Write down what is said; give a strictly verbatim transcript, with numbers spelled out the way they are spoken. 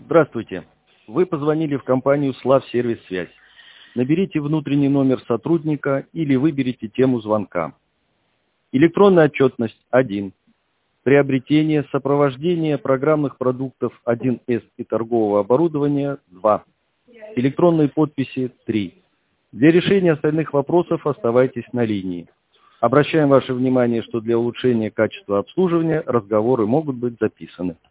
Здравствуйте. Вы позвонили в компанию «Славсервис Связь». Наберите внутренний номер сотрудника или выберите тему звонка. Электронная отчетность один. Приобретение, сопровождение программных продуктов один эс и торгового оборудования два. Электронные подписи три. Для решения остальных вопросов оставайтесь на линии. Обращаем ваше внимание, что для улучшения качества обслуживания разговоры могут быть записаны.